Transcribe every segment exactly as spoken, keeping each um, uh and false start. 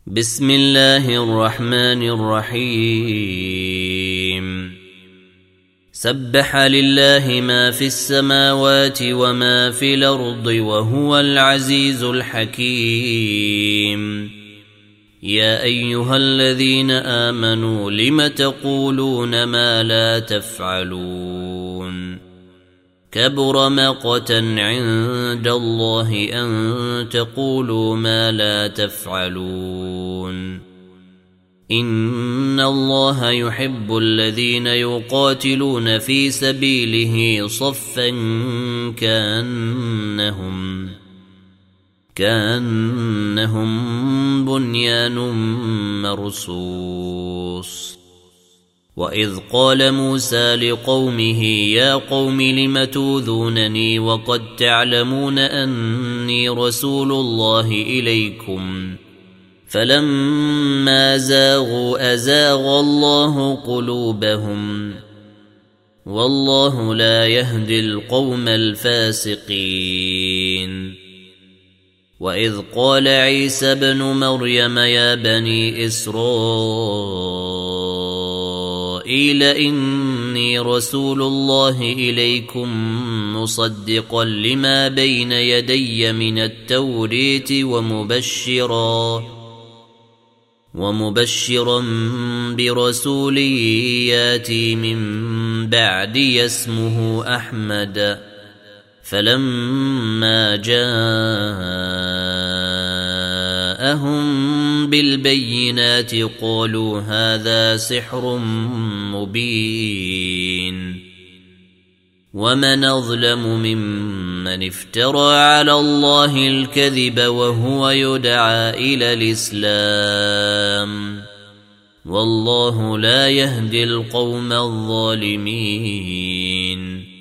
بسم الله الرحمن الرحيم سبح لله ما في السماوات وما في الأرض وهو العزيز الحكيم يا أيها الذين آمنوا لم تقولون ما لا تفعلون كبر مقتا عند الله أن تقولوا ما لا تفعلون إن الله يحب الذين يقاتلون في سبيله صفا كأنهم كأنهم بنيان مرصوص وإذ قال موسى لقومه يا قوم لم توذونني وقد تعلمون أني رسول الله إليكم فلما زاغوا أزاغ الله قلوبهم والله لا يهدي القوم الفاسقين وإذ قال عيسى ابن مريم يا بني إسرائيل إني رسول الله إليكم مصدقا لما بين يدي من التوريت ومبشرا ومبشرا برسول ياتي من بعدي اسمه أحمد فلما جاءهم بالبينات قالوا هذا سحر مبين ومن أظلم ممن افترى على الله الكذب وهو يدعى إلى الإسلام والله لا يهدي القوم الظالمين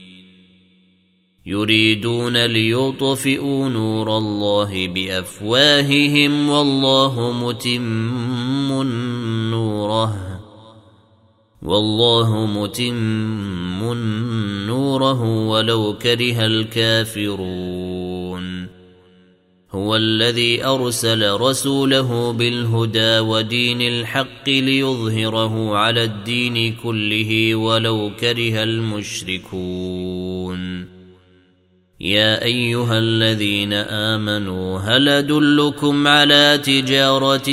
يريدون ليطفئوا نور الله بأفواههم والله متم نوره والله متم نوره ولو كره الكافرون هو الذي أرسل رسوله بالهدى ودين الحق ليظهره على الدين كله ولو كره المشركون يا أيها الذين آمنوا هل أدلكم على تجارة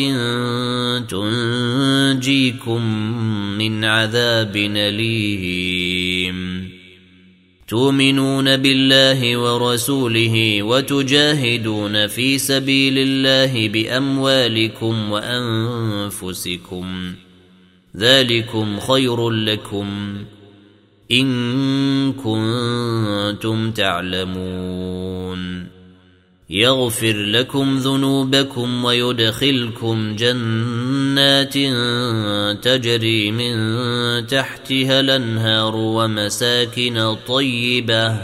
تنجيكم من عذاب أليم تؤمنون بالله ورسوله وتجاهدون في سبيل الله بأموالكم وأنفسكم ذلكم خير لكم إن كنتم تعلمون يغفر لكم ذنوبكم ويدخلكم جنات تجري من تحتها الأنهار ومساكن طيبة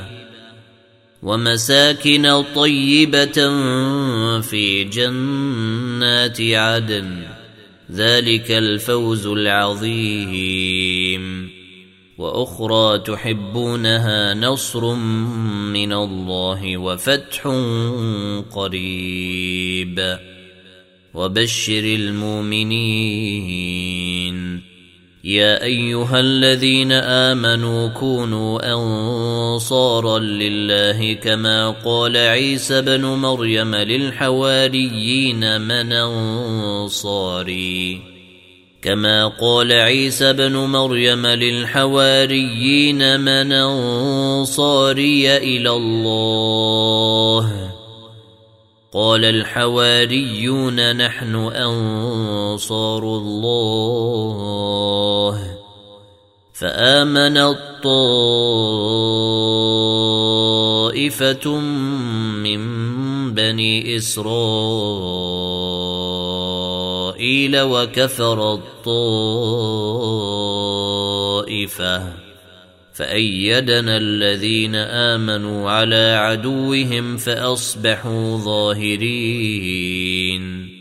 ومساكن طيبة في جنات عدن ذلك الفوز العظيم وأخرى تحبونها نصر من الله وفتح قريب وبشر المؤمنين يا أيها الذين آمنوا كونوا أنصارا لله كما قال عيسى بن مريم للحواريين من أنصاري كما قال عيسى بن مريم للحواريين من أنصاري إلى الله قال الحواريون نحن أنصار الله فآمن الطائفة من بني إسرائيل وكفر الطائفة فأيدنا الذين آمنوا على عدوهم فأصبحوا ظاهرين